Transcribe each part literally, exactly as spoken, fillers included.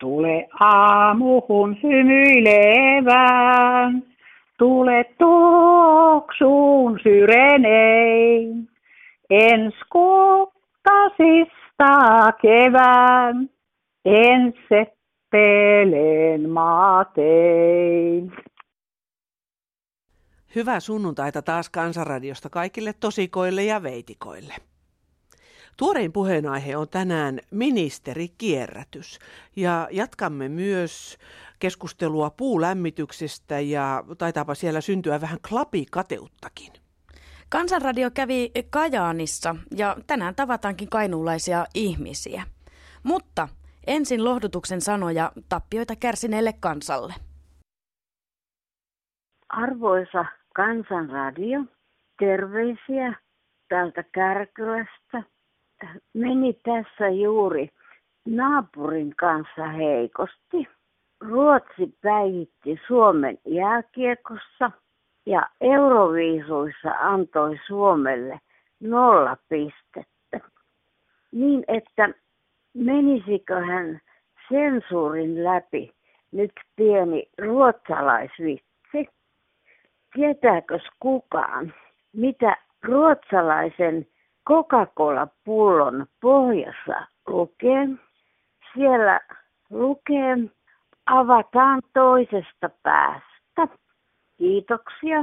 Tule aamuhun hymyilevään, tule tuoksuun syrenein. Ens kukkasista kevään, en seppelen maatein. Hyvää sunnuntaita taas Kansanradiosta kaikille tosikoille ja veitikoille. Tuorein puheenaihe on tänään ministerikierrätys ja jatkamme myös keskustelua puulämmityksestä ja taitaapa siellä syntyä vähän klapikateuttakin. Kansanradio kävi Kajaanissa ja tänään tavataankin kainuulaisia ihmisiä. Mutta ensin lohdutuksen sanoja tappioita kärsineelle kansalle. Arvoisa Kansanradio, terveisiä täältä Kärkylästä. Meni tässä juuri naapurin kanssa heikosti. Ruotsi päihitti Suomen jääkiekossa ja Euroviisuissa antoi Suomelle nolla pistettä. Niin että menisikö hän sensuurin läpi nyt pieni ruotsalaisvitsi? Tietääkös kukaan, mitä ruotsalaisen Coca-Cola-pullon pohjassa lukee? Siellä lukee, avataan toisesta päästä. Kiitoksia.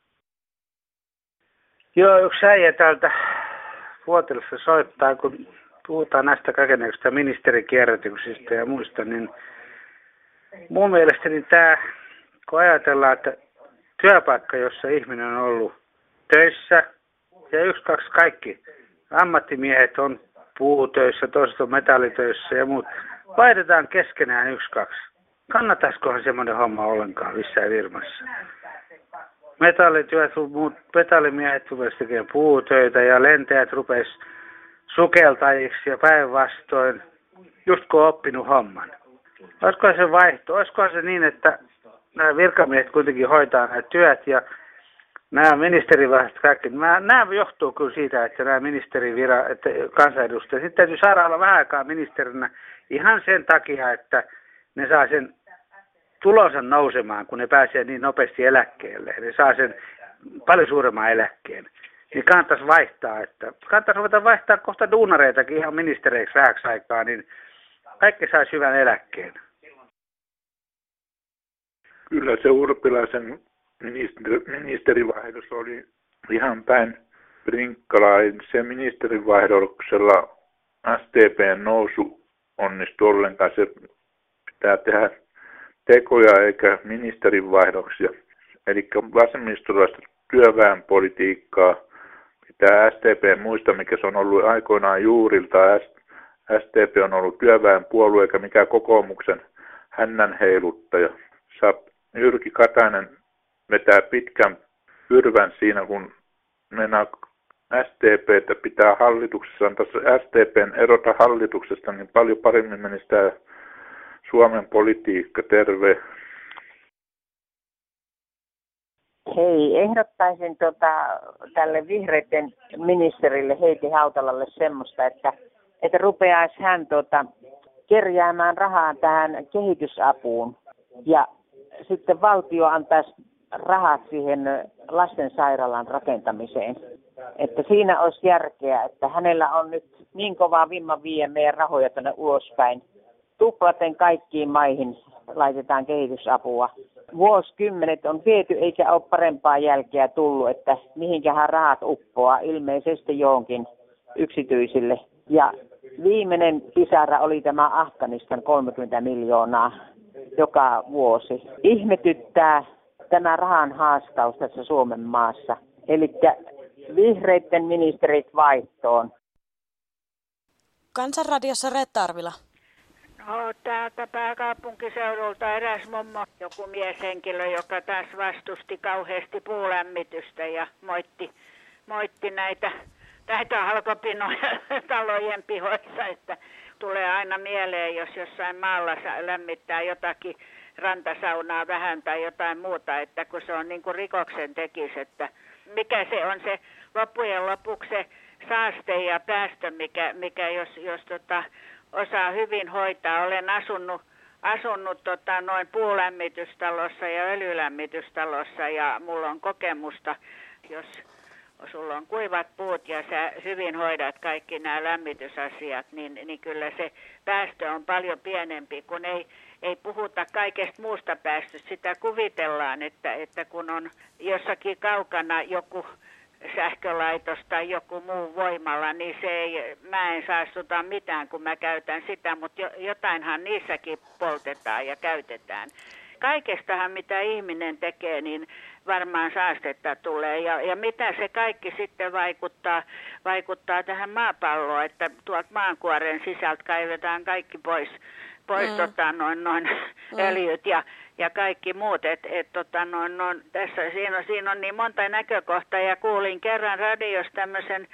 Joo, yksi äijä täältä Vuotilassa soittaa, kun puhutaan näistä kaikennäköistä ministerikierrätyksistä ja muista, niin mun mielestäni tämä, kun ajatellaan, että työpaikka, jossa ihminen on ollut töissä, ja yksi, kaksi, kaikki ammattimiehet on puutöissä, toiset on metallitöissä ja muut. Vaihdetaan keskenään yksi, kaksi. Kannattaisikohan semmoinen homma ollenkaan missään firmassa? Metallityöt, muut metallimiehet rupesivat tekemään puutöitä ja lentäjät rupesivat sukeltajiksi ja päinvastoin, just kun on oppinut homman. Olisikohan se vaihto? Olisikohan se niin, että nämä virkamiehet kuitenkin hoitaa nämä työt ja nämä ministerivaihdot kaikki, nämä johtuu kyllä siitä, että nämä ministerivira, että kansanedustajat, sitten täytyy saada olla vähän aikaa ministerinä ihan sen takia, että ne saa sen tulonsa nousemaan, kun ne pääsee niin nopeasti eläkkeelle. Ne saa sen paljon suuremman eläkkeen. Niin kannattaisi vaihtaa, että kannattaisi ruveta vaihtaa kohta duunareitakin ihan ministereiksi vähäksi aikaa, niin kaikki saisi hyvän eläkkeen. Kyllä se Urpilaisen ministeri, ministerivaihdos oli ihan päin prinkkalaa. Se ministerivaihdoksella S D P:n nousu onnistui ollenkaan. Se pitää tehdä tekoja eikä ministerivaihdoksia. Eli vasemmistolaista työväenpolitiikkaa pitää S D P muista, mikä se on ollut aikoinaan juurilta. S D P on ollut työväenpuolue eikä mikään kokoomuksen hännän heiluttaja. Jyrki Katainen vetää pitkän pyrvän siinä, kun mennään S D P:tä pitää hallituksessa, antaa S D P:n erota hallituksesta, niin paljon paremmin meni sitä Suomen politiikka. Terve. Hei, ehdottaisin tota, tälle vihreiden ministerille Heidi Hautalalle semmoista, että, että rupeaisi hän tota, kerjäämään rahaa tähän kehitysapuun ja sitten valtio antaisi rahat siihen lastensairaalan rakentamiseen. Että siinä olisi järkeä, että hänellä on nyt niin kovaa vimma viiä meidän rahoja tuonne ulospäin. Tuplaten kaikkiin maihin laitetaan kehitysapua. Vuosikymmenet on viety eikä ole parempaa jälkeä tullut, että mihinkähän rahat uppoaa ilmeisesti johonkin yksityisille. Ja viimeinen pisara oli tämä Afganistan kolmekymmentä miljoonaa joka vuosi. Ihmetyttää tämä rahan haaskaus tässä Suomen maassa. Eli vihreitten ministerit vaihtoon. Kansanradiossa Reetta Arvila. No, täältä pääkaupunkiseudulta eräs mummo, joku mieshenkilö, joka taas vastusti kauheasti puulämmitystä ja moitti, moitti näitä, näitä halkopinoja talojen pihoissa, että tulee aina mieleen, jos jossain maalla lämmittää jotakin rantasaunaa vähän tai jotain muuta, että kun se on niin kuin rikoksen tekisi, että mikä se on se loppujen lopuksi se saaste ja päästö, mikä, mikä jos, jos tota, osaa hyvin hoitaa. Olen asunut, asunut tota, noin puulämmitystalossa ja öljylämmitystalossa ja mulla on kokemusta, jos sulla on kuivat puut ja sä hyvin hoidat kaikki nämä lämmitysasiat, niin, niin kyllä se päästö on paljon pienempi, kun ei, ei puhuta kaikesta muusta päästöstä. Sitä kuvitellaan, että, että kun on jossakin kaukana joku sähkölaitos tai joku muu voimalla, niin se ei, mä en saastuta mitään, kun mä käytän sitä, mutta jotainhan niissäkin poltetaan ja käytetään. Kaikestahan, mitä ihminen tekee, niin varmaan saastetta tulee. Ja, ja mitä se kaikki sitten vaikuttaa, vaikuttaa tähän maapalloon, että tuolta maankuoren sisältä kaivetaan kaikki pois, pois mm. tota, noin, noin mm. öljyt ja, ja kaikki muut. Et, et, tota, noin, noin, tässä, siinä, on, siinä on niin monta näkökohtaa ja kuulin kerran radiossa tämmöisen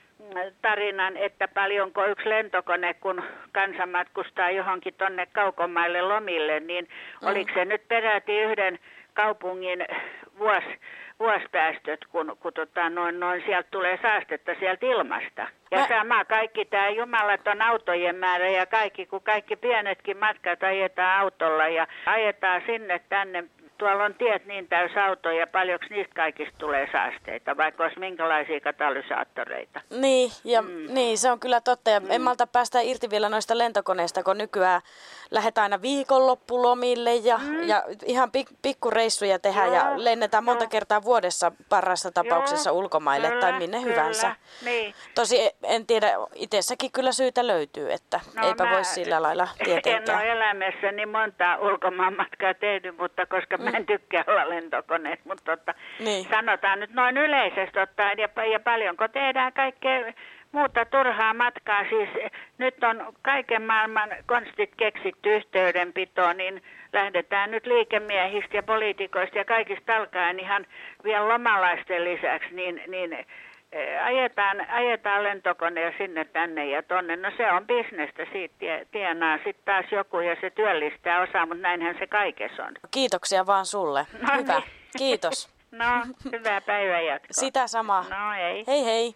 tarinan, että paljonko yksi lentokone, kun kansa matkustaa johonkin tonne kaukomaille lomille, niin mm. oliko se nyt peräti yhden kaupungin vuos, vuosipäästöt, kun, kun tota, noin, noin sieltä tulee saastetta sieltä ilmasta. Ja Mä... sama kaikki tämä jumalaton autojen määrä ja kaikki, kun kaikki pienetkin matkat ajetaan autolla ja ajetaan sinne tänne. Tuolla on tiet niin täys autoja, paljonko niistä kaikista tulee saasteita, vaikka olisi minkälaisia katalysaattoreita. Niin, ja mm. niin, se on kyllä totta. Ja mm. en malta päästä irti vielä noista lentokoneista, kun nykyään lähdetään aina viikonloppulomille ja, mm. ja ihan pik, pikkureissuja tehdään Joo. ja lennetään monta Joo. kertaa vuodessa parhaassa tapauksessa Joo. ulkomaille kyllä, tai minne kyllä. hyvänsä. Niin. Tosi en tiedä, itsessäkin kyllä syytä löytyy, että no, eipä voi sillä lailla tietenkään. En ole elämässäni montaa ulkomaanmatkaa tehnyt, mutta koska mä en tykkää olla lentokoneet, mutta tota, niin. sanotaan nyt noin yleisesti ottaen, ja, ja paljonko tehdään kaikkea muuta turhaa matkaa. Siis nyt on kaiken maailman konstit keksitty yhteydenpitoon, niin lähdetään nyt liikemiehistä ja poliitikoista ja kaikista alkaen ihan vielä lomalaisten lisäksi, niin, niin ajetaan, ajetaan lentokoneen sinne tänne ja tonne. No se on bisnestä, siitä tienaa sitten taas joku ja se työllistää osaa, mutta näinhän se kaikessa on. Kiitoksia vaan sulle. No Hyvä, niin. Kiitos. No, hyvää päivänjatkoa. Sitä samaa. No hei. Hei hei.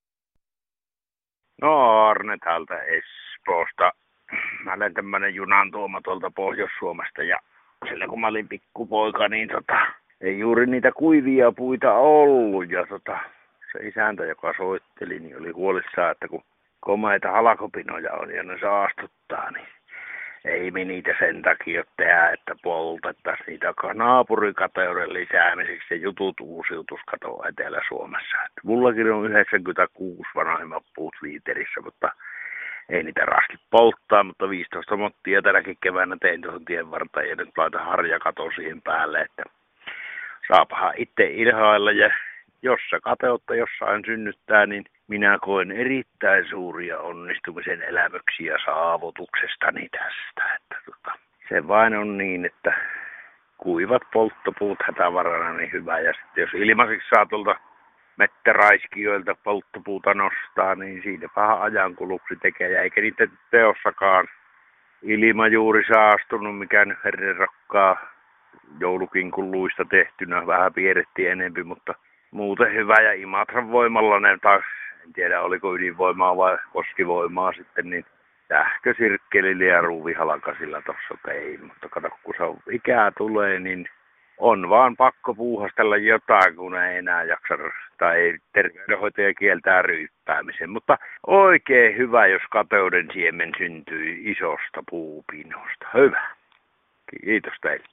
No Arne täältä Espoosta. Mä olen tämmönen junan tuoma tuolta Pohjois-Suomesta ja sillä kun mä olin pikkupoika, niin tota, ei juuri niitä kuivia puita ollut ja tota... Se isäntä, joka soitteli, niin oli huolissaan, että kun komeita halkopinoja on ja ne saastuttaa, niin ei me niitä sen takia tehdä, että poltettaisiin niitä naapurikateuden lisäämiseksi ja jutut uusiutus katoa Etelä-Suomessa. Että mullakin on yhdeksänkymmentäkuusi vanhemmat puut liiterissä, mutta ei niitä raski polttaa, mutta viisitoista mottia tänäkin keväänä tein tuohon tien vartaan ja nyt laitan harjakaton siihen päälle, että saapahan itse ilhailla ja jos se kateutta jossain synnyttää, niin minä koen erittäin suuria onnistumisen elämyksiä saavutuksestani tästä. Että tota, se vain on niin, että kuivat polttopuut hätävarana niin hyvä. Ja sitten jos ilmaiseksi saa tuolta mettäraiskijoilta polttopuuta nostaa, niin siinä vähän ajankuluksi tekee. Ja eikä niitä teossakaan ilma juuri saastunut, mikä nyt herren rokkaa joulukinkulluista tehtynä. Vähän piirrettiin enempi, mutta muuten hyvä ja Imatran voimalla ne taas, en tiedä oliko ydinvoimaa vai koskivoimaa sitten, niin sähkösirkkelillä ja ruuvihalakasilla tuossa tein. Mutta kato, kun se ikää tulee, niin on vaan pakko puuhastella jotain, kun ei enää jaksa tai ei terveydenhoitaja kieltää ryyppäämisen. Mutta oikein hyvä, jos kateuden siemen syntyy isosta puupinosta. Hyvä. Kiitos teille.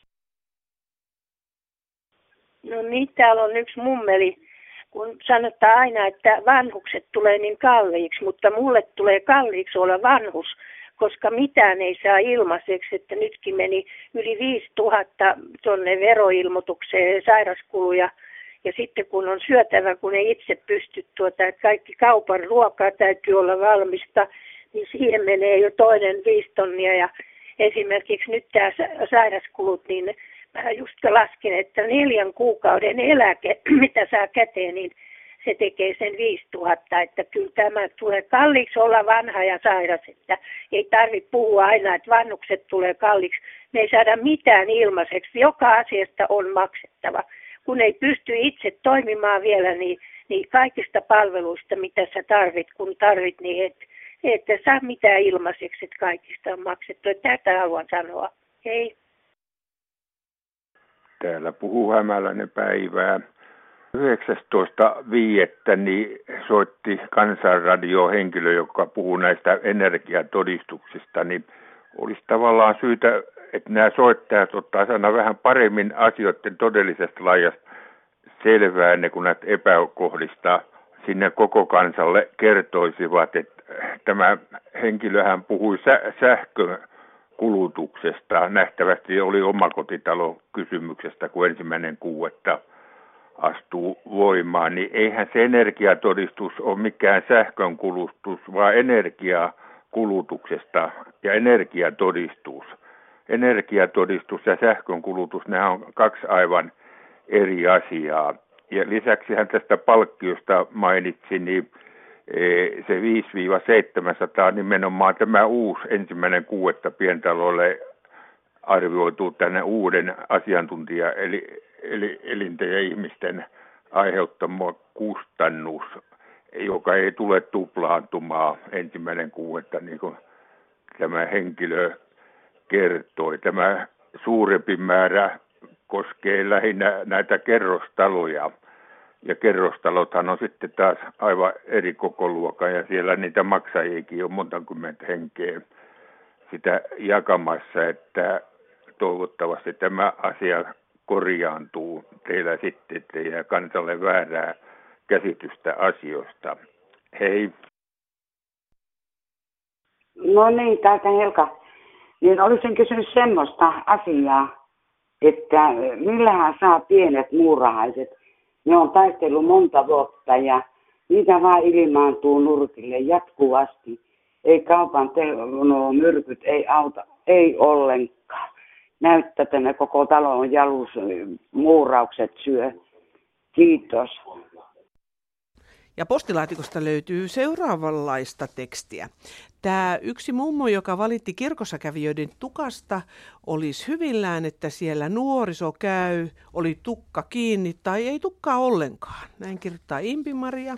No niin, täällä on yksi mummeli, kun sanotaan aina, että vanhukset tulee niin kalliiksi, mutta mulle tulee kalliiksi olla vanhus, koska mitään ei saa ilmaiseksi, että nytkin meni yli viisituhatta tuonne veroilmoitukseen sairaskuluja. Ja sitten kun on syötävä, kun ei itse pysty tuota, että kaikki kaupan ruokaa täytyy olla valmista, niin siihen menee jo toinen viisi tonnia. Ja esimerkiksi nyt tämä sairaskulut, niin mä just laskin, että neljän kuukauden eläke, mitä saa käteen, niin se tekee sen viisituhatta. Että kyllä tämä tulee kalliiksi olla vanha ja sairas, että ei tarvitse puhua aina, että vanhukset tulee kalliiksi. Me ei saada mitään ilmaiseksi. Joka asiasta on maksettava. Kun ei pysty itse toimimaan vielä, niin, niin kaikista palveluista, mitä sä tarvit, kun tarvit, niin et, ette saa mitään ilmaiseksi, että kaikista on maksettu. Tätä haluan sanoa. Hei. Täällä puhuu Hämäläinen Päivää. yhdeksästoista viidettä niin soitti Kansanradio henkilö, joka puhuu näistä energiatodistuksista, niin olisi tavallaan syytä, että nämä soittajat ottaa aina vähän paremmin asioiden todellisesta laajasta selvää, ennen kuin näitä epäkohdista sinne koko kansalle kertoisivat, että tämä henkilöhän puhui sä- sähkön kulutuksesta. Nähtävästi oli omakotitalo kysymyksestä, kun ensimmäinen kuudetta astuu voimaan, niin eihän se energiatodistus ole mikään sähkön kulutus, vaan energiakulutuksesta ja energiatodistus. Energiatodistus ja sähkön kulutus, nämä on kaksi aivan eri asiaa. Ja lisäksi hän tästä palkkiosta mainitsi, niin se viisi seitsemänsataa nimenomaan tämä uusi ensimmäinen kuudetta pientaloille arvioituu tänne uuden asiantuntija eli, eli elinten ja ihmisten aiheuttama kustannus, joka ei tule tuplaantumaan ensimmäinen kuudetta, niin kuin tämä henkilö kertoi. Tämä suurempi määrä koskee lähinnä näitä kerrostaloja. Ja kerrostalothan on sitten taas aivan eri kokoluokka ja siellä niitä maksajiakin on monta kymmentä henkeä sitä jakamassa, että toivottavasti tämä asia korjaantuu teillä sitten, ettei jää kansalle väärää käsitystä asioista. Hei. No niin, täältä Helka. Niin olisin kysynyt semmoista asiaa, että millähän saa pienet muurahaiset. Ne on taistellut monta vuotta ja niitä vaan ilmaantuu nurkille jatkuvasti. Ei kaupan te- no, myrkyt, ei auta, ei ollenkaan. Näyttää, että ne koko talon jalus muuraukset syö. Kiitos. Ja postilaatikosta löytyy seuraavanlaista tekstiä. Tämä yksi mummo, joka valitti kirkossa kävijöiden tukasta, olisi hyvillään, että siellä nuoriso käy, oli tukka kiinni tai ei tukkaa ollenkaan. Näin kirjoittaa Impi-Maria.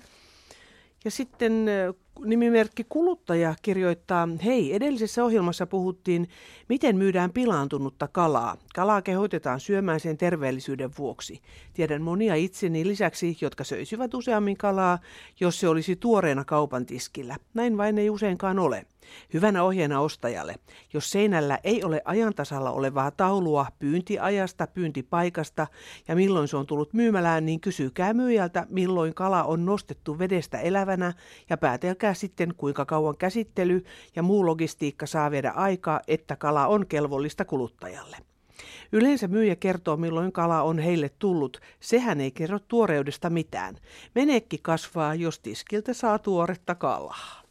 Ja sitten nimimerkki Kuluttaja kirjoittaa, hei, edellisessä ohjelmassa puhuttiin, miten myydään pilaantunutta kalaa. Kalaa kehotetaan syömään sen terveellisyyden vuoksi. Tiedän monia itseni lisäksi, jotka söisivät useammin kalaa, jos se olisi tuoreena kaupan tiskillä. Näin vain ei useinkaan ole. Hyvänä ohjeena ostajalle. Jos seinällä ei ole ajantasalla olevaa taulua pyyntiajasta, pyyntipaikasta ja milloin se on tullut myymälään, niin kysykää myyjältä, milloin kala on nostettu vedestä elävänä ja päätelkää sitten, kuinka kauan käsittely ja muu logistiikka saa viedä aikaa, että kala on kelvollista kuluttajalle. Yleensä myyjä kertoo, milloin kala on heille tullut. Sehän ei kerro tuoreudesta mitään. Menekki kasvaa, jos tiskiltä saa tuoretta kalaa.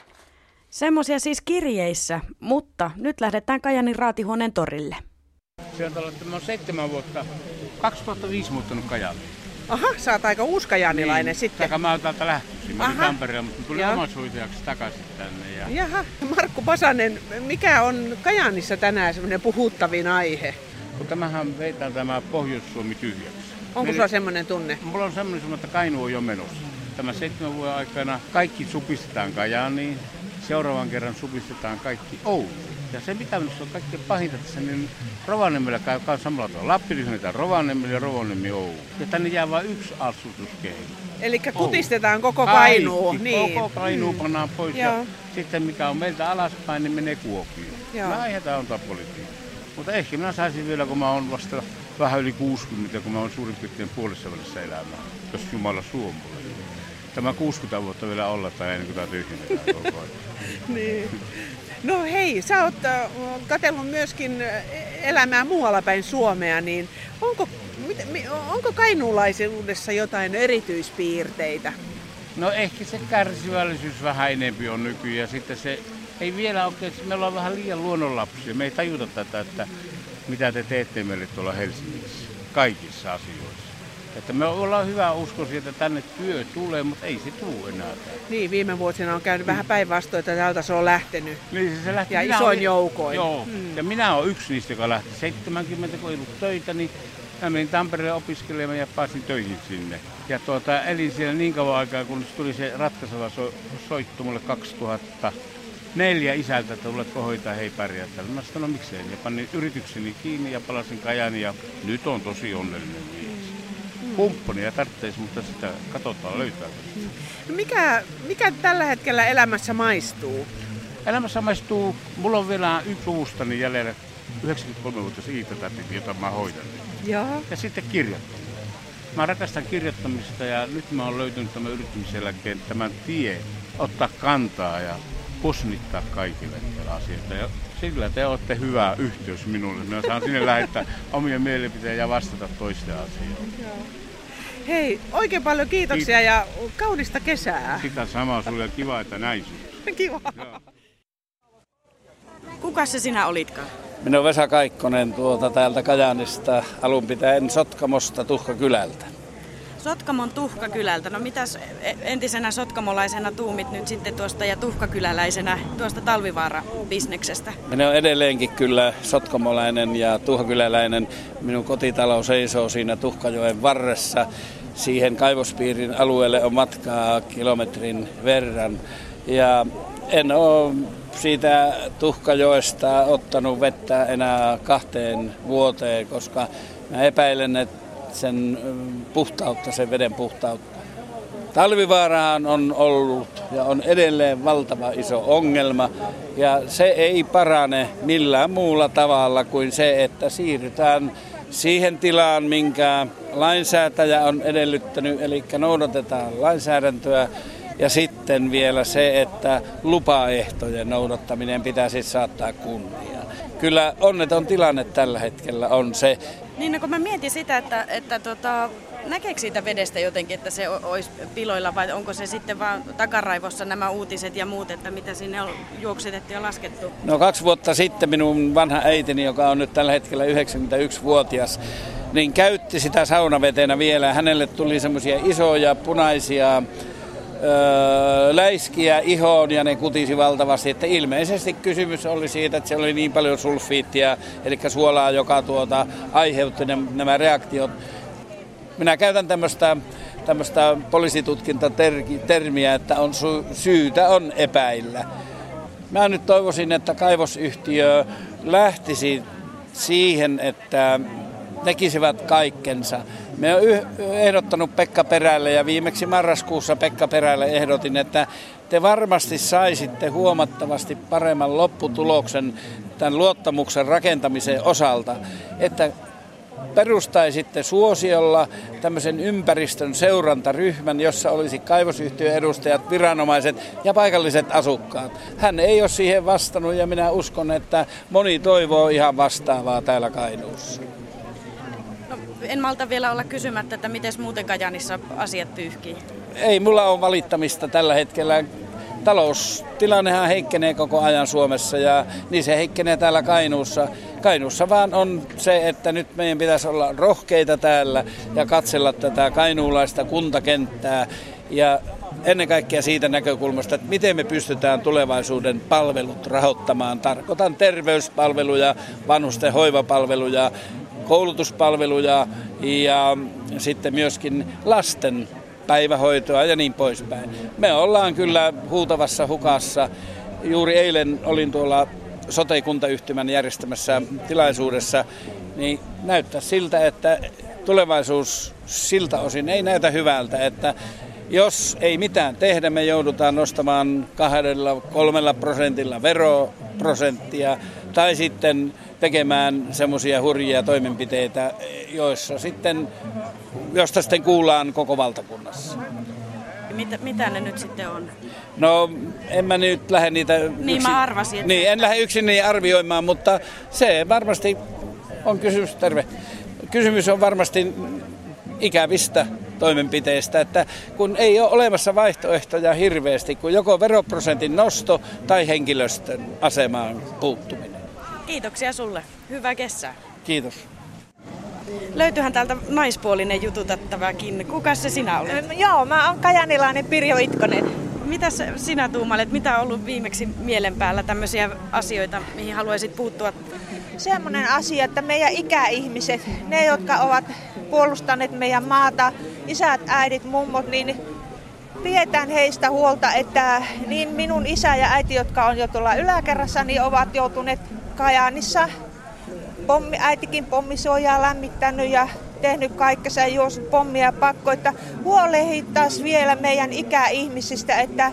Semmoisia siis kirjeissä, mutta nyt lähdetään Kajaanin Raatihuoneen torille. Se on tällainen, mä oon seitsemän vuotta, kaksituhattaviisi muuttanut Kajaaniin. Aha, sä oot aika uusi kajaanilainen niin, sitten. Taka mä oon täältä lähtöisin. Mä olin Tampereella, mutta mä tulin omaishoitajaksi takaisin tänne. Ja... Jaha, Markku Pasanen, mikä on Kajaanissa tänään semmoinen puhuttavin aihe? Kun tämähän veitään tämä Pohjois-Suomi tyhjäksi. Onko sulla semmoinen tunne? Mulla on semmoinen tunne, että Kainuu on jo menossa. Tämän seitsemän vuoden aikana kaikki supistetaan Kajaaniin. Seuraavan kerran supistetaan kaikki Ouluun. Ja se mitä minusta on kaikkein pahinta tässä, niin Rovaniemellä käy samalla tavalla. Lappi lyhennetään Rovaniemellä ja Rovaniemi Oulu. Ja tänne jää vain yksi asutuskeino. Eli kutistetaan koko Kainuu. Kaikki, niin. Koko Kainuu mm. pannaan pois. Joo. Ja sitten mikä on meiltä alaspäin, niin menee Kuopioon. Mä aihetaan antaa politiikkaa. Mutta ehkä minä saisin vielä, kun mä oon vasta vähän yli kuusikymmentä, kun mä oon suurin piirtein puolessa välissä elämää, jos Jumala suomulle. Tämä kuusikymmentä vuotta vielä olla tai ennen kuin tämä tyhjennetään koko ajan. Niin. No hei, sä oot katsellut myöskin elämää muualla päin Suomea, niin onko, onko kainuulaisuudessa jotain erityispiirteitä? No ehkä se kärsivällisyys vähän enempi on nykyään ja sitten se ei vielä oikein, me ollaan vähän liian luonnonlapsia. Me ei tajuta tätä, että mitä te teette meille tuolla Helsingissä, kaikissa asioissa. Että me ollaan hyvä uskoisia, että tänne työ tulee, mutta ei se tule enää. Niin, viime vuosina on käynyt vähän päinvastoin, että täältä se on lähtenyt. Niin, se lähti. Ja minä isoin olin, joukoin. Joo, mm. ja minä olen yksi niistä, joka lähti seitsemänkymmentä, kun ei ollut töitä, niin mä menin Tampereen opiskelemaan ja pääsin töihin sinne. Ja tuota, elin siellä niin kauan aikaa, kun tuli se ratkaiseva so, soittu mulle kaksituhattaneljä isältä, että tuletko hoitaa, hei pärjää täällä. Mä sanoin, no miksei. Ja panin yritykseni kiinni ja palasin Kajani ja nyt on tosi onnellinen mies. Kumppania tarvitsisi, mutta sitä katsotaan löytää. No mikä, mikä tällä hetkellä elämässä maistuu? Elämässä maistuu, mulla on vielä yksi luvustani jäljellä yhdeksänkymmentäkolme-vuotias Iita-täti, jota mä hoidan. Joo. Ja sitten kirjoittamista. Mä rakastan kirjoittamista ja nyt mä oon löytynyt tämän yrittämisen jälkeen tämän tie, ottaa kantaa ja kusnittaa kaikille asioita. Ja sillä te olette hyvä yhteys minulle. Mä saan sinne lähettää omia mielipiteitä ja vastata toisten asioita. Joo. Hei, oikein paljon kiitoksia Kiit- ja kaunista kesää. Sitä samaa sulle, kiva, että näin sinut. Kiva. Joo. Kuka se sinä olitkaan? Minä olen Vesa Kaikkonen tuolta täältä Kajaanista, alun pitäen Sotkamosta Tuhkakylältä. Sotkamon Tuhkakylältä. No mitäs entisenä sotkamolaisena tuumit nyt sitten tuosta ja tuhkakyläläisenä tuosta Talvivaara-bisneksestä? Minä olen edelleenkin kyllä sotkamolainen ja tuhkakyläläinen. Minun kotitalo seisoo siinä Tuhkajoen varressa. Siihen kaivospiirin alueelle on matkaa kilometrin verran. Ja en ole siitä Tuhkajoesta ottanut vettä enää kahteen vuoteen, koska mä epäilen, että sen puhtautta, sen veden puhtautta. Talvivaarahan on ollut ja on edelleen valtava iso ongelma ja se ei parane millään muulla tavalla kuin se, että siirrytään siihen tilaan, minkä lainsäätäjä on edellyttänyt, eli noudatetaan lainsäädäntöä. Ja sitten vielä se, että lupaehtojen noudattaminen pitäisi saattaa kunniaan. Kyllä onneton tilanne tällä hetkellä on se. Niin, no kun mä mietin sitä, että, että tota, näkeekö siitä vedestä jotenkin, että se olisi piloilla vai onko se sitten vaan takaraivossa nämä uutiset ja muut, että mitä sinne on juoksetettu ja laskettu? No kaksi vuotta sitten minun vanha äitini, joka on nyt tällä hetkellä yhdeksänkymmentäyksivuotias, niin käytti sitä saunavetenä vielä. Hänelle tuli semmoisia isoja punaisia Öö, läiskiä ihoon ja ne kutisi valtavasti, että ilmeisesti kysymys oli siitä, että se oli niin paljon sulfiittia, eli suolaa, joka tuota, aiheutti ne, nämä reaktiot. Minä käytän tämmöistä, tämmöistä poliisitutkintatermiä, että on sy- syytä on epäillä. Mä nyt toivoisin, että kaivosyhtiö lähtisi siihen, että tekisivät kaikkensa. Me olen ehdottanut Pekka Perälle ja viimeksi marraskuussa Pekka Perälle ehdotin, että te varmasti saisitte huomattavasti paremman lopputuloksen tämän luottamuksen rakentamisen osalta, että perustaisitte suosiolla tämmöisen ympäristön seurantaryhmän, jossa olisi kaivosyhtiön edustajat, viranomaiset ja paikalliset asukkaat. Hän ei ole siihen vastannut ja minä uskon, että moni toivoo ihan vastaavaa täällä Kainuussa. En malta vielä olla kysymättä, että miten muuten Kajaanissa asiat pyyhkii? Ei mulla ole valittamista tällä hetkellä. Taloustilannehan heikkenee koko ajan Suomessa ja niin se heikkenee täällä Kainuussa. Kainuussa vaan on se, että nyt meidän pitäisi olla rohkeita täällä ja katsella tätä kainuulaista kuntakenttää ja ennen kaikkea siitä näkökulmasta, että miten me pystytään tulevaisuuden palvelut rahoittamaan. Tarkoitan terveyspalveluja, vanhusten hoivapalveluja, koulutuspalveluja ja sitten myöskin lasten päivähoitoa ja niin poispäin. Me ollaan kyllä huutavassa hukassa. Juuri eilen olin tuolla Sote-kuntayhtymän järjestämässä tilaisuudessa, niin näyttää siltä, että tulevaisuus siltä osin ei näytä hyvältä, että jos ei mitään tehdä, me joudutaan nostamaan kahdella, kolmella prosentilla veroprosenttia tai sitten tekemään semmoisia hurjia toimenpiteitä, joissa sitten, josta sitten kuullaan koko valtakunnassa. Mitä, mitä ne nyt sitten on? No en mä nyt lähde niitä Niin yksin, mä arvasin. Että... Niin, en lähde yksin niin arvioimaan, mutta se varmasti on kysymys, terve. Kysymys on varmasti ikävistä toimenpiteistä, että kun ei ole olemassa vaihtoehtoja hirveästi, kun joko veroprosentin nosto tai henkilöstön asemaan puuttuminen. Kiitoksia sulle. Hyvää kesää. Kiitos. Löytyyhän täältä naispuolinen jututettavakin. Kuka se sinä olet? No, joo, mä oon kajanilainen Pirjo Itkonen. Mitäs sinä tuumailet? Mitä on ollut viimeksi mielen päällä tämmöisiä asioita, mihin haluaisit puuttua semmoinen asia, että meidän ikäihmiset, ne jotka ovat puolustaneet meidän maata, isät, äidit, mummot, niin pidetään heistä huolta, että niin minun isä ja äiti, jotka on jo tuolla yläkerrassa, niin ovat joutuneet Kajaanissa. Pommi, äitikin pommisuojaa lämmittänyt ja tehnyt kaikkensa ja juossut pommia pakko, että huolehdittaisiin vielä meidän ikäihmisistä, että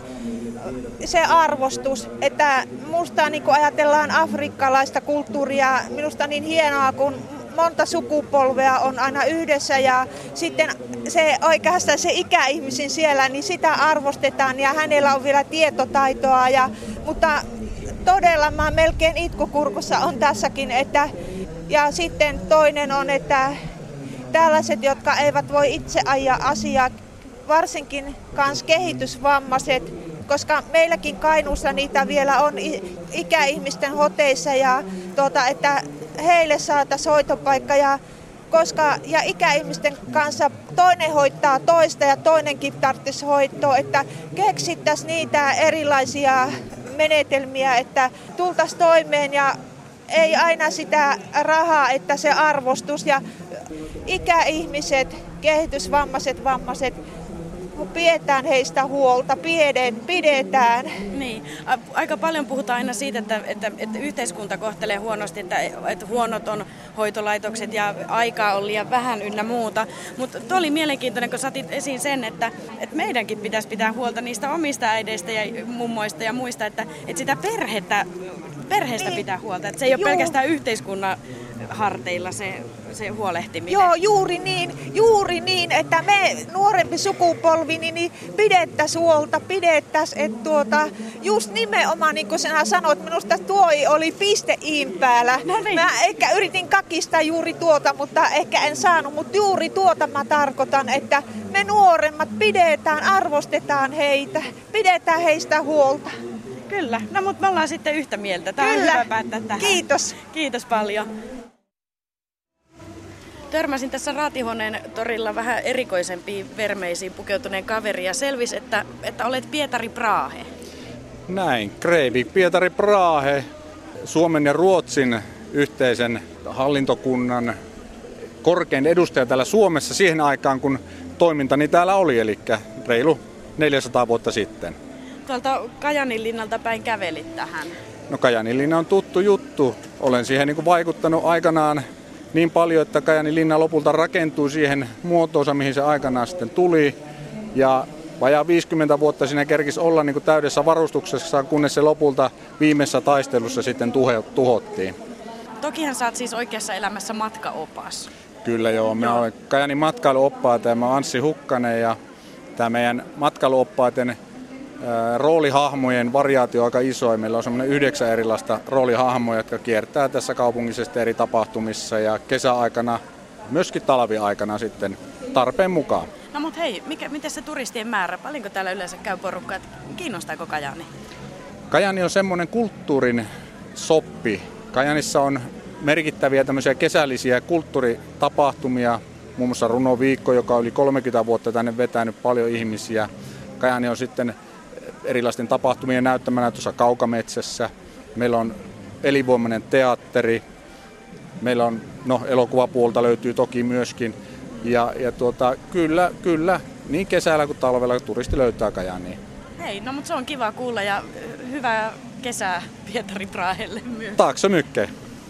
se arvostus, että musta niin kun ajatellaan afrikkalaista kulttuuria, minusta niin hienoa, kun monta sukupolvea on aina yhdessä ja sitten se oikeastaan se ikäihmisin siellä, niin sitä arvostetaan ja hänellä on vielä tietotaitoa, ja, mutta todella mä melkein itkukurkussa on tässäkin, että ja sitten toinen on, että tällaiset, jotka eivät voi itse ajaa asiaa, varsinkin kans kehitysvammaiset, koska meilläkin Kainuussa niitä vielä on ikäihmisten hoteissa ja tuota, että heille saataisiin hoitopaikka ja, koska, ja ikäihmisten kanssa toinen hoitaa toista ja toinenkin tarvitsisi hoitoa, että keksittäisiin niitä erilaisia menetelmiä, että tultaisiin toimeen ja ei aina sitä rahaa, että se arvostus ja ikäihmiset, kehitysvammaiset, vammaiset, pidetään heistä huolta, pidetään. Niin, aika paljon puhutaan aina siitä, että, että, että yhteiskunta kohtelee huonosti, että, että huonot on hoitolaitokset ja aikaa on liian vähän ynnä muuta. Mutta tuo oli mielenkiintoinen, kun saatit esiin sen, että, että meidänkin pitäisi pitää huolta niistä omista äideistä ja mummoista ja muista, että, että sitä perhettä, perheestä niin. pitää huolta. Että se ei ole Juu. pelkästään yhteiskunnan harteilla se, se huolehtiminen. Joo, juuri niin, juuri niin, että me nuorempi sukupolvi niin, niin pidettäisiin huolta, pidettäisiin, että tuota, just nimenomaan niin kuin sinä sanoit, minusta tuo oli piste iin päällä. No niin. Mä ehkä yritin kakista juuri tuota, mutta ehkä en saanut, mutta juuri tuota mä tarkoitan, että me nuoremmat pidetään, arvostetaan heitä, pidetään heistä huolta. Kyllä, no mutta me ollaan sitten yhtä mieltä. Tämä Kyllä. on hyvä päättää tähän. Kiitos. Kiitos paljon. Törmäsin tässä Raatihuoneen torilla vähän erikoisempiin vermeisiin pukeutuneen kaveri ja selvisi, että, että olet Pietari Brahe. Näin, Kreivik Pietari Brahe, Suomen ja Ruotsin yhteisen hallintokunnan korkein edustaja täällä Suomessa siihen aikaan, kun toimintani täällä oli, eli reilu neljäsataa vuotta sitten. Tuolta Kajaninlinnalta päin kävelit tähän. No Kajaninlinna on tuttu juttu. Olen siihen niin kuin vaikuttanut aikanaan niin paljon, että Kajaninlinna lopulta rakentui siihen muotoonsa, mihin se aikanaan sitten tuli. Ja vajaa viisikymmentä vuotta siinä kerkisi olla niin kuin täydessä varustuksessa, kunnes se lopulta viimeisessä taistelussa sitten tuhottiin. Tokihan sä oot siis oikeassa elämässä matkaopas. Kyllä joo, minä olen Kajanin matkailuoppaat ja mä olen Anssi Hukkanen ja tämä meidän matkailuoppaiden roolihahmojen variaatio on aika iso. Meillä on semmoinen yhdeksän erilaista roolihahmoja, jotka kiertää tässä kaupungissa eri tapahtumissa ja kesäaikana, myöskin talviaikana sitten tarpeen mukaan. No mut hei, mikä, miten se turistien määrä? Paljonko täällä yleensä käy porukkaa? Kiinnostaako Kajaani? Kajaani on semmoinen kulttuurin soppi. Kajaanissa on merkittäviä tämmöisiä kesällisiä kulttuuritapahtumia, muun muassa Runoviikko, joka oli kolmekymmentä vuotta tänne vetänyt paljon ihmisiä. Kajaani on sitten erilaisten tapahtumien näyttämänä tuossa Kaukametsässä. Meillä on elinvoimainen teatteri. Meillä on, no elokuvapuolta löytyy toki myöskin. Ja, ja tuota, kyllä, kyllä, niin kesällä kuin talvella turisti löytää Kajaaniin. Hei, no mutta se on kiva kuulla ja hyvää kesää Pietari Brahelle myös. Taakse mykkeen.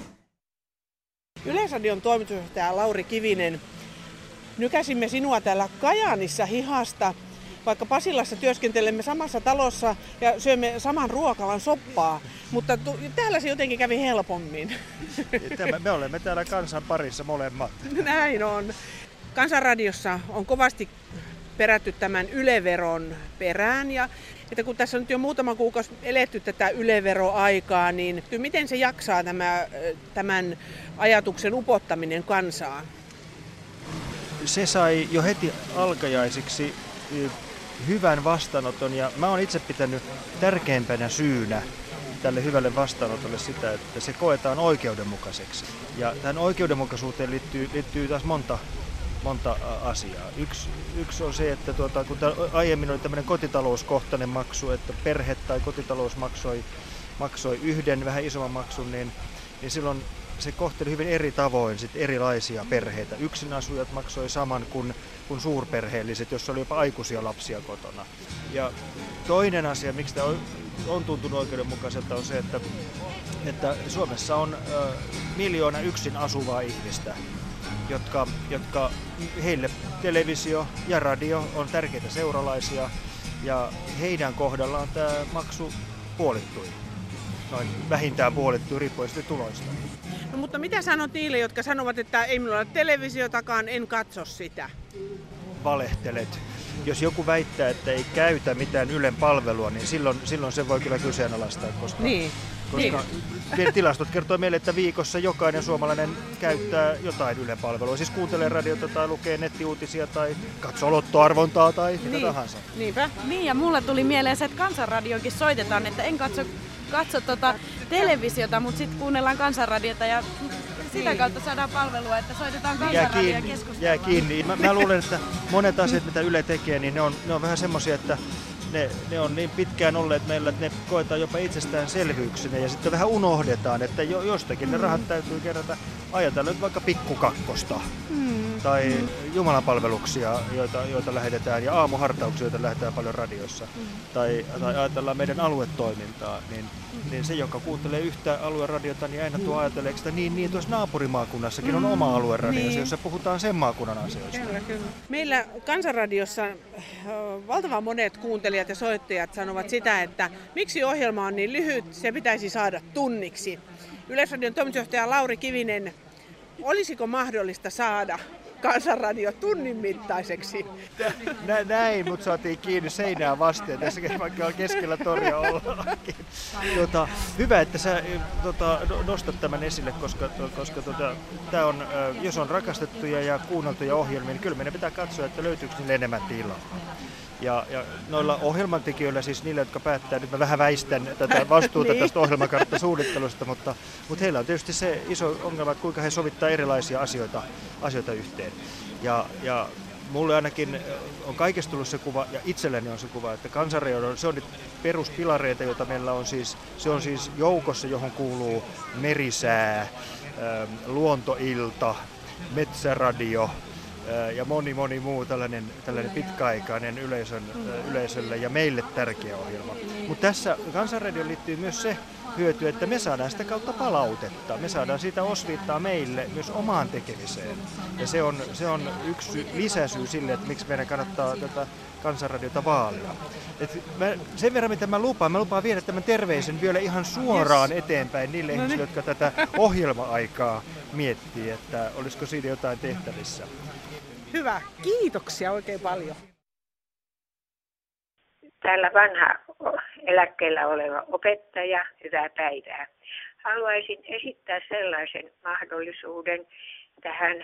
Yleisradion toimitusjohtaja Lauri Kivinen, nykäsimme sinua täällä Kajaanissa hihasta. Vaikka Pasilassa työskentelemme samassa talossa ja syömme saman ruokalan soppaa, mutta tu- täällä se jotenkin kävi helpommin. Tämä, me olemme täällä kansan parissa molemmat. Näin on. Kansanradiossa on kovasti perätty tämän Yle-veron perään ja että kun tässä on nyt jo muutama kuukausi eletty tätä Yle-veroaikaa, niin miten se jaksaa tämä, tämän ajatuksen upottaminen kansaan? Se sai jo heti alkajaisiksi hyvän vastaanoton ja mä oon itse pitänyt tärkeimpänä syynä tälle hyvälle vastaanotolle sitä, että se koetaan oikeudenmukaiseksi. Ja tähän oikeudenmukaisuuteen liittyy, liittyy taas monta, monta asiaa. Yksi, yksi on se, että tuota, kun aiemmin oli tämmöinen kotitalouskohtainen maksu, että perhe tai kotitalous maksoi, maksoi yhden vähän isomman maksun, niin, niin silloin se kohteli hyvin eri tavoin sit erilaisia perheitä. Yksinasujat maksoi saman kuin, kuin suurperheelliset, jossa oli jopa aikuisia lapsia kotona. Ja toinen asia, miksi tämä on, on tuntunut oikeudenmukaiselta, on se, että, että Suomessa on ö, miljoona yksin asuvaa ihmistä, jotka, jotka heille televisio ja radio on tärkeitä seuralaisia, ja heidän kohdallaan tämä maksu puolittui. Noin vähintään puolittui riippuen sitten tuloista. No, mutta mitä sanot niille, jotka sanovat, että ei minulla ole televisiotakaan, en katso sitä? Valehtelet. Jos joku väittää, että ei käytä mitään Ylen palvelua, niin silloin, silloin se voi kyllä kyseenalaistaa, koska, niin. koska niin. Tilastot kertoo meille, että viikossa jokainen suomalainen käyttää jotain Ylen palvelua. Siis kuuntelee radiota tai lukee nettiuutisia tai katsoo lottoarvontaa tai mitä niin. tahansa. Niinpä. Niin, ja mulle tuli mieleen se, että Kansanradioonkin soitetaan, että en katso, katso tota televisiota, mutta sitten kuunnellaan Kansanradiota ja sitä niin. kautta saadaan palvelua, että soitetaan Kansanradioa ja keskustellaan. Jää kiinni. Mä, mä luulen, että monet asiat, mitä Yle tekee, niin ne on, ne on vähän semmoisia, että ne, ne on niin pitkään olleet meillä, että ne koetaan jopa itsestäänselvyyksinä ja sitten vähän unohdetaan, että jo, jostakin mm. ne rahat täytyy kerätä. Ajatellaan nyt vaikka Pikkukakkosta mm. tai mm. jumalanpalveluksia, joita, joita lähetetään, ja aamuhartauksia, joita lähetetään paljon radiossa. Mm. Tai, tai ajatellaan meidän aluetoimintaa, niin, mm. niin se, joka kuuntelee yhtä alueradiota, niin aina tuo ajattelee, että niin, niin tuossa naapurimaakunnassakin mm. on oma alueradio, niin. jossa puhutaan sen maakunnan asioista. Kyllä, kyllä. Meillä Kansanradiossa valtavan monet kuuntelijat ja soittajat sanovat sitä, että miksi ohjelma on niin lyhyt, se pitäisi saada tunniksi. Yleisradion toimitusjohtaja Lauri Kivinen, olisiko mahdollista saada Kansanradio tunnin mittaiseksi? Nä, näin, mutta saatiin kiinni seinään vasten. Tässä vaikka keskellä toria ollaankin. Tota, hyvä, että sä tota, nostat tämän esille, koska, koska tota, tää on, jos on rakastettuja ja kuunneltuja ohjelmia, niin kyllä meidän pitää katsoa, että löytyykö niille enemmän tilaa. Ja, ja noilla ohjelmantekijöillä, siis niillä, jotka päättää, nyt mä vähän väistän tätä vastuuta niin. tästä ohjelmakarttasuunnittelusta, mutta, mutta heillä on tietysti se iso ongelma, että kuinka he sovittaa erilaisia asioita, asioita yhteen. Ja, ja mulle ainakin on kaikesta tullut se kuva, ja itselleni on se kuva, että Kansanradio, se on nyt peruspilareita, joita meillä on siis, se on siis joukossa, johon kuuluu merisää, luontoilta, metsäradio, ja moni moni muu tällainen, tällainen pitkäaikainen yleisön, yleisölle ja meille tärkeä ohjelma. Mutta tässä Kansanradioon liittyy myös se hyöty, että me saadaan sitä kautta palautetta. Me saadaan siitä osviittaa meille myös omaan tekemiseen. Ja se on, se on yksi lisäsyy sille, että miksi meidän kannattaa tätä Kansanradiota vaalia. Et mä, sen verran mitä mä lupaan, mä lupaan viedä tämän terveisen vielä ihan suoraan yes. eteenpäin niille no ihmisille, niin. jotka tätä ohjelma-aikaa miettii, että olisiko siinä jotain tehtävissä. Hyvä. Kiitoksia oikein paljon. Täällä vanha eläkkeellä oleva opettaja, hyvää päivää. Haluaisin esittää sellaisen mahdollisuuden tähän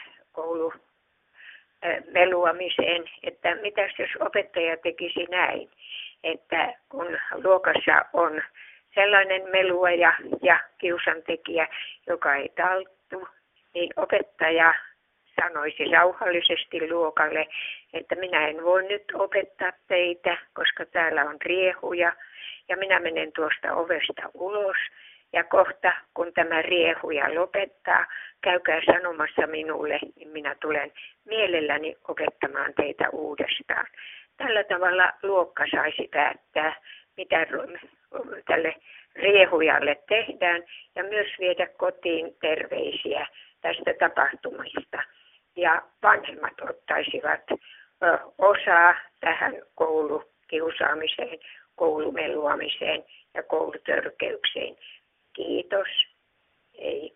koulumeluamiseen, että mitäs jos opettaja tekisi näin, että kun luokassa on sellainen meluaja ja kiusantekijä, joka ei talttu, niin opettaja sanoisi rauhallisesti luokalle, että minä en voi nyt opettaa teitä, koska täällä on riehuja ja minä menen tuosta ovesta ulos. Ja kohta, kun tämä riehuja lopettaa, käykää sanomassa minulle, niin minä tulen mielelläni opettamaan teitä uudestaan. Tällä tavalla luokka saisi päättää, mitä tälle riehujalle tehdään ja myös viedä kotiin terveisiä tästä tapahtumista. Ja vanhemmat ottaisivat ö, osaa tähän koulukiusaamiseen, koulumeluamiseen ja koulutörkeykseen. Kiitos. Ei.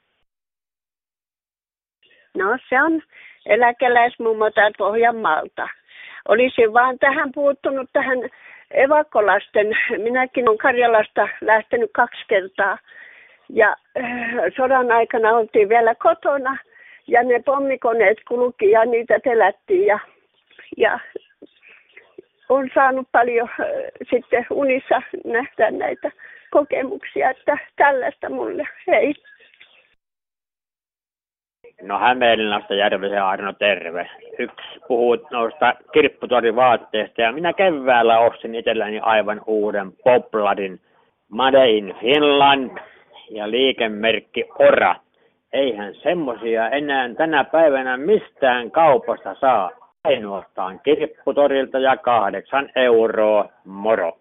No se on eläkeläismummo täältä Pohjanmaalta. Olisin vaan tähän puuttunut tähän evakkolasten. Minäkin olen Karjalasta lähtenyt kaksi kertaa. Ja äh, sodan aikana oltiin vielä kotona. Ja ne pommikoneet kulki ja niitä telättiin ja, ja on saanut paljon äh, sitten unissa nähdä näitä kokemuksia, että tällaista mulle ei. No Hämeenlinnasta Järvisen Arno, terve. Yksi puhuu noista kirpputorivaatteista ja minä keväällä ostin itselläni aivan uuden Popladin Made in Finland ja liikemerkki Ora. Eihän semmosia enää tänä päivänä mistään kaupasta saa. Ainoastaan kirpputorilta ja kahdeksan euroa, moro.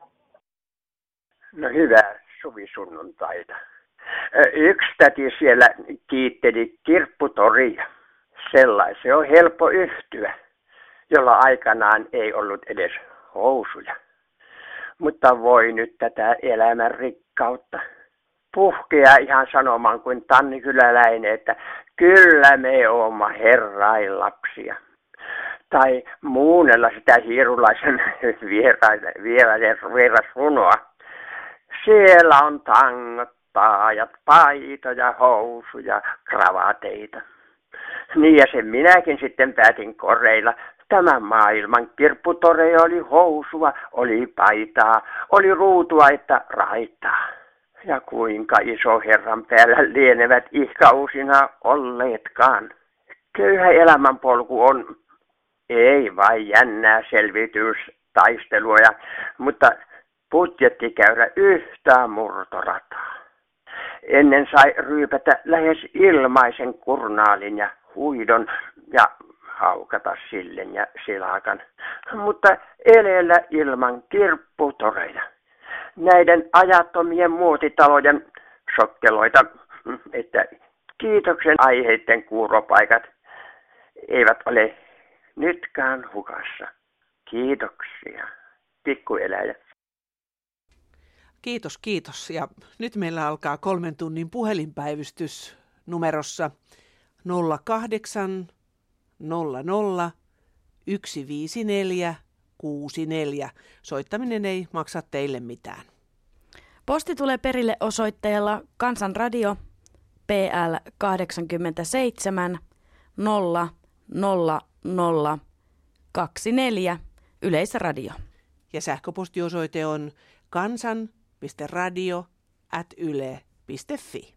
No hyvää suvisunnuntaita. Yksi täti siellä kiitteli kirpputoria. Sellaisen on helppo yhtyä, jolla aikanaan ei ollut edes housuja. Mutta voi nyt tätä elämän rikkautta puhkea ihan sanomaan kuin tannikyläläinen, että kyllä me ooma herrain lapsia. Tai muunnella sitä hiirulaisen vierasrunoa. Siellä on tangot, taajat, paitoja, housuja, kravateita. Niin ja sen minäkin sitten päätin koreilla. Tämän maailman kirpputoreja oli housua, oli paitaa, oli ruutua että raitaa. Ja kuinka iso herran päällä lienevät ihkausina olleetkaan. Köyhä elämänpolku on ei vain jännää selvitystaistelua, mutta budjettikäyrä yhtään murtorataa. Ennen sai ryypätä lähes ilmaisen kurnaalin ja huidon ja haukata sillen ja silakan, mutta eleellä ilman kirpputoreja. Näiden ajattomien muotitalojen sokkeloita, että kiitoksen aiheiden kuuropaikat eivät ole nytkään hukassa. Kiitoksia, pikkueläjä. Kiitos, kiitos. Ja nyt meillä alkaa kolmen tunnin puhelinpäivystys numerossa nolla kahdeksan nolla nolla yksi viisi neljä kuusi neljä. Soittaminen ei maksa teille mitään. Posti tulee perille osoitteella Kansanradio P L kahdeksankymmentäseitsemän nolla nolla nolla kaksikymmentäneljä Yleisradio. Ja sähköpostiosoite on kansan piste radio ät yle piste fi.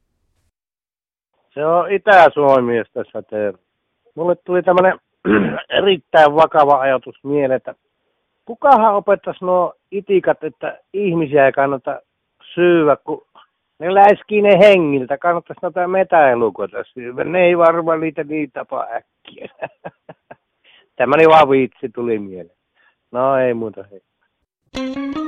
Se on Itä-Suomi, tässä teillä. Mulle tuli tämmöinen erittäin vakava ajatus mieleen, että kukahan opettaisi nuo itikat, että ihmisiä ei kannata syyä, kun ne läiskii ne hengiltä. Kannattaisi noita metäelukoita syyä. Ne ei varmaan niitä niin tapa äkkiä. Tämmöinen vaan viitsi tuli mieleen. No ei muuta hei.